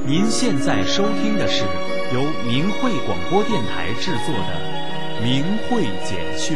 您现在收听的是由明慧广播电台制作的《明慧简讯》。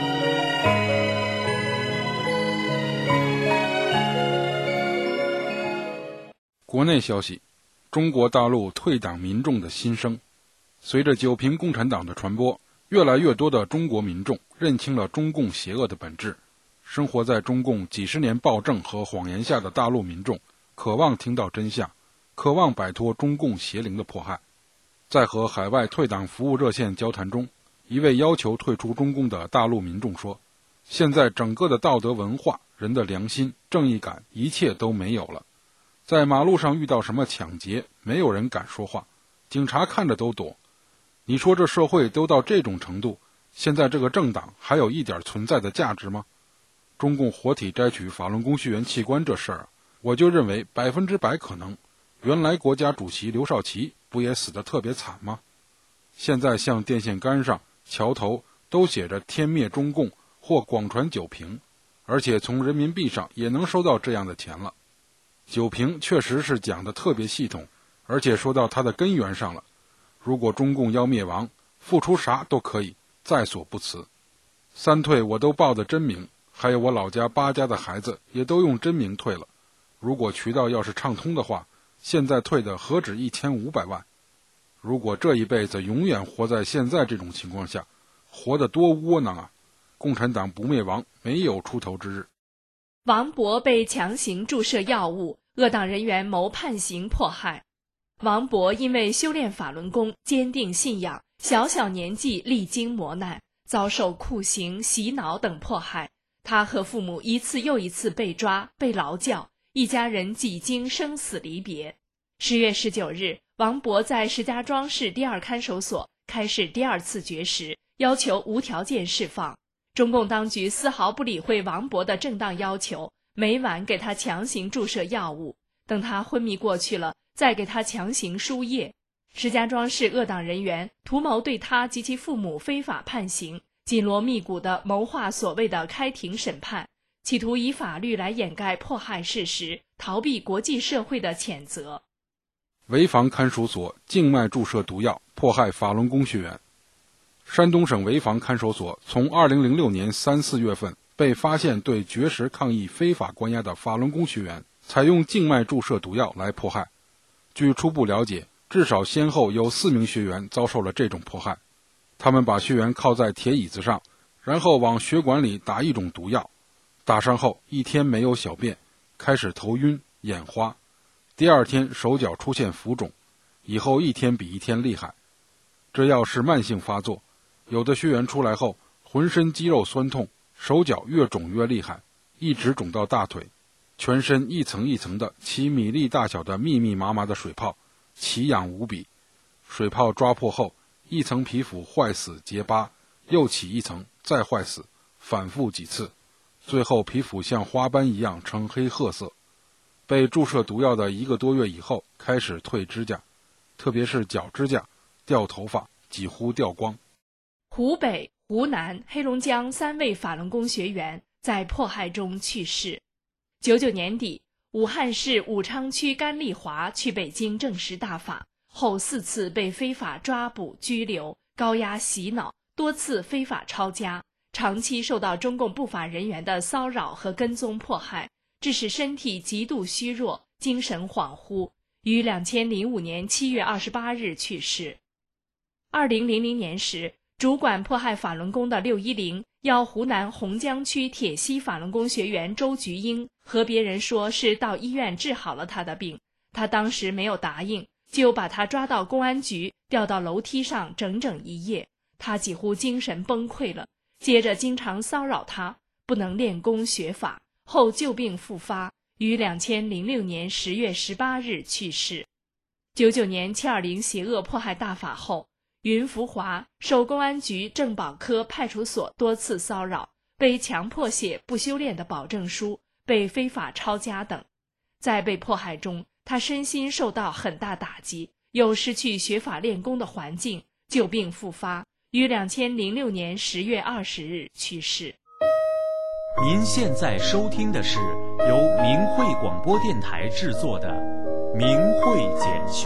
国内消息：中国大陆退党民众的心声。随着九平共产党的传播，越来越多的中国民众认清了中共邪恶的本质。生活在中共几十年暴政和谎言下的大陆民众，渴望听到真相，渴望摆脱中共邪灵的迫害。在和海外退党服务热线交谈中，一位要求退出中共的大陆民众说，现在整个的道德文化、人的良心、正义感，一切都没有了。在马路上遇到什么抢劫，没有人敢说话，警察看着都躲。你说这社会都到这种程度，现在这个政党还有一点存在的价值吗？中共活体摘取法轮功学员器官这事儿，我就认为100%可能。原来国家主席刘少奇不也死得特别惨吗？现在像电线杆上、桥头都写着天灭中共或广传九平，而且从人民币上也能收到这样的钱了。九平确实是讲得特别系统，而且说到它的根源上了。如果中共要灭亡，付出啥都可以，在所不辞。三退我都报的真名，还有我老家8家的孩子也都用真名退了。如果渠道要是畅通的话，现在退的何止1500万。如果这一辈子永远活在现在这种情况下，活得多窝囊啊！共产党不灭亡，没有出头之日。 王博被强行注射药物，恶党人员谋判刑迫害。王博因为修炼法轮功，坚定信仰，小年纪历经磨难，遭受酷刑、洗脑等迫害。他和父母一次又一次被抓、被劳教，一家人几经生死离别。10月19日，王博在石家庄市第2看守所开始第2次绝食，要求无条件释放。中共当局丝毫不理会王博的正当要求，每晚给他强行注射药物，等他昏迷过去了，再给他强行输液。石家庄市恶党人员图谋对他及其父母非法判刑，紧锣密鼓地谋划所谓的开庭审判，企图以法律来掩盖迫害事实，逃避国际社会的谴责。 潍坊看守所静脉注射毒药，迫害法轮功学员。山东省潍坊看守所从2006年3、4月份被发现对绝食抗议非法关押的法轮功学员采用静脉注射毒药来迫害。据初步了解，至少先后有4名学员遭受了这种迫害。他们把学员靠在铁椅子上，然后往血管里打一种毒药，打上后1天没有小便，开始头晕眼花，第2天手脚出现浮肿，以后1天比1天厉害。这药是慢性发作，有的学员出来后浑身肌肉酸痛，手脚越肿越厉害，一直肿到大腿，全身一层一层的起米粒大小的密密麻麻的水泡，奇痒无比。水泡抓破后，一层皮肤坏死结疤，又起一层，再坏死，反复几次，最后皮肤像花斑一样呈黑褐色。被注射毒药的1个多月以后，开始退指甲，特别是脚指甲，掉头发，几乎掉光。 湖北、湖南、黑龙江3位法轮功学员在迫害中去世。99年底，武汉市武昌区甘丽华去北京证实大法后4次被非法抓捕、拘留、高压洗脑，多次非法抄家，长期受到中共不法人员的骚扰和跟踪迫害，致使身体极度虚弱，精神恍惚，于2005年7月28日去世。2000年时，主管迫害法轮功的610要湖南洪江区铁西法轮功学员周菊英和别人说是到医院治好了他的病，他当时没有答应，就把他抓到公安局，吊到楼梯上整整1夜，他几乎精神崩溃了，接着经常骚扰他，不能练功学法，后旧病复发，于2006年10月18日去世。99年720邪恶迫害大法后，云福华受公安局政保科派出所多次骚扰，被强迫写不修炼的保证书，被非法抄家等。在被迫害中，他身心受到很大打击，又失去学法练功的环境，旧病复发，于2006年10月20日去世。 您现在收听的是由明慧广播电台制作的明慧简讯。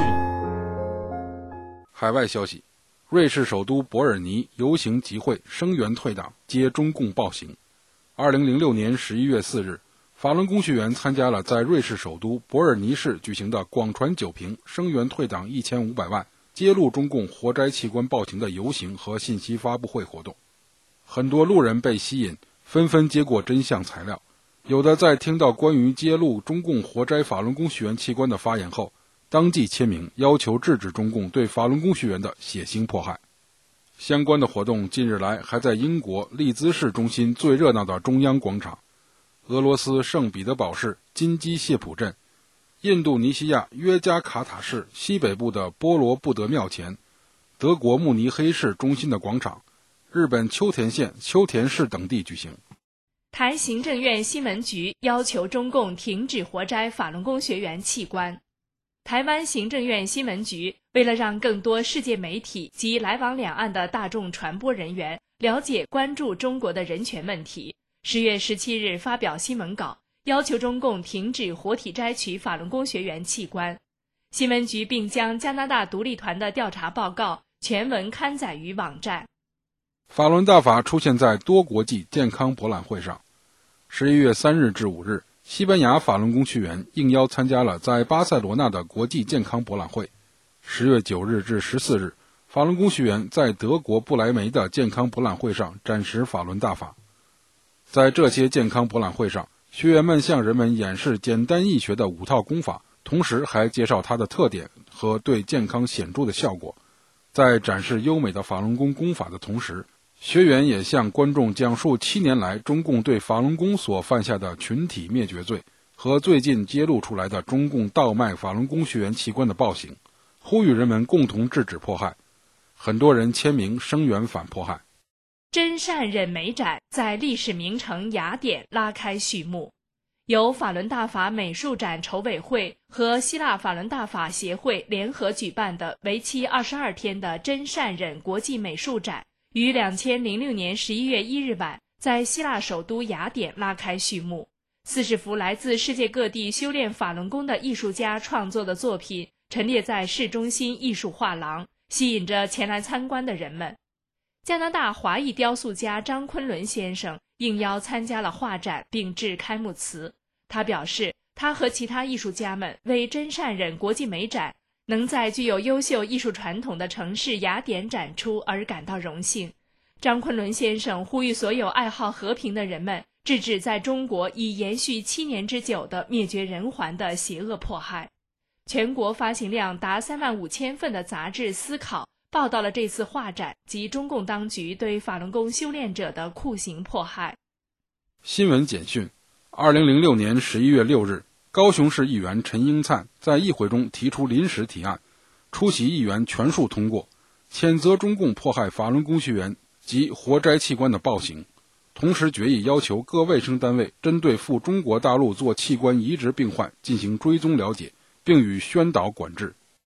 海外消息，瑞士首都伯尔尼游行集会声援退党，揭中共暴行。2006年11月4日，法轮功学员参加了在瑞士首都伯尔尼市举行的广传酒瓶声援退党1500万，揭露中共活摘器官暴行的游行和信息发布会活动。很多路人被吸引，纷纷接过真相材料，有的在听到关于揭露中共活摘法轮功学员器官的发言后，当即签名要求制止中共对法轮功学员的血腥迫害。相关的活动近日来还在英国利兹市中心最热闹的中央广场、俄罗斯圣彼得堡市金鸡谢普镇、印度尼西亚约加卡塔市西北部的波罗布德庙前、德国慕尼黑市中心的广场、日本秋田县秋田市等地举行。 台行政院新闻局要求中共停止活摘法轮功学员器官。台湾行政院新闻局为了让更多世界媒体及来往两岸的大众传播人员了解关注中国的人权问题，10月17日发表新闻稿，要求中共停止活体摘取法轮功学员器官。新闻局并将加拿大独立团的调查报告全文刊载于网站。 法轮大法出现在多国际健康博览会上。11月3日至5日，西班牙法轮功学员应邀参加了在巴塞罗那的国际健康博览会。10月9日至14日，法轮功学员在德国不来梅的健康博览会上展示法轮大法。在这些健康博览会上，学员们向人们演示简单易学的5套功法，同时还介绍它的特点和对健康显著的效果。在展示优美的法轮功功法的同时，学员也向观众讲述7年来中共对法轮功所犯下的群体灭绝罪和最近揭露出来的中共倒卖法轮功学员器官的暴行，呼吁人们共同制止迫害。很多人签名声援反迫害。 真善忍美展在历史名城雅典拉开序幕。由法轮大法美术展筹委会和希腊法轮大法协会联合举办的为期22天的真善忍国际美术展于2006年11月1日晚在希腊首都雅典拉开序幕。40幅来自世界各地修炼法轮功的艺术家创作的作品陈列在市中心艺术画廊，吸引着前来参观的人们。加拿大华裔雕塑家张昆仑先生应邀参加了画展并致开幕词。他表示，他和其他艺术家们为真善忍国际美展能在具有优秀艺术传统的城市雅典展出而感到荣幸。张昆仑先生呼吁所有爱好和平的人们制止在中国已延续7年之久的灭绝人寰的邪恶迫害。全国发行量达35000份的杂志《思考》报道了这次画展及中共当局对法轮功修炼者的酷刑迫害。 新闻简讯：2006年11月6日，高雄市议员陈英灿在议会中提出临时提案，出席议员全数通过，谴责中共迫害法轮功学员及活摘器官的暴行。同时决议要求各卫生单位针对赴中国大陆做器官移植病患进行追踪了解，并予宣导管制。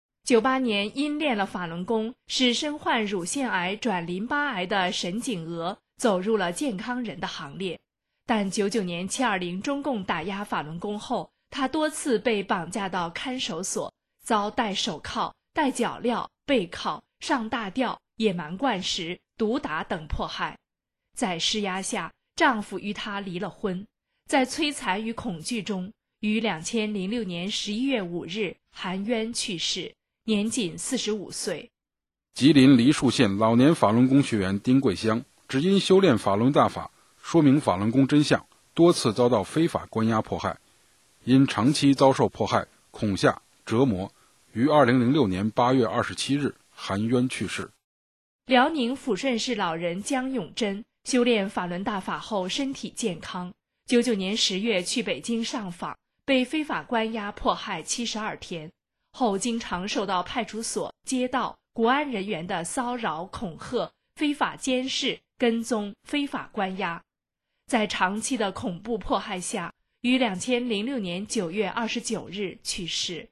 98年因练了法轮功，使身患乳腺癌转淋巴癌的沈景娥走入了健康人的行列。但99年720中共打压法轮功后，他多次被绑架到看守所，遭戴手铐、戴脚镣、背铐、上大吊、野蛮灌食、毒打等迫害。在施压下，丈夫与她离了婚。在摧残与恐惧中，于2006年11月5日含冤去世，年仅45岁。 吉林梨树县老年法轮功学员丁桂香只因修炼法轮大法，说明法轮功真相，多次遭到非法关押迫害，因长期遭受迫害、恐吓、折磨，于2006年8月27日含冤去世。 辽宁抚顺市老人江永珍修炼法轮大法后身体健康，99年10月去北京上访，被非法关押迫害72天，后经常受到派出所、街道、国安人员的骚扰、恐吓、非法监视、跟踪、非法关押。在长期的恐怖迫害下，于2006年9月29日去世。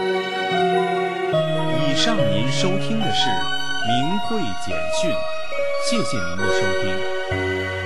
以上您收听的是明慧简讯，谢谢您的收听。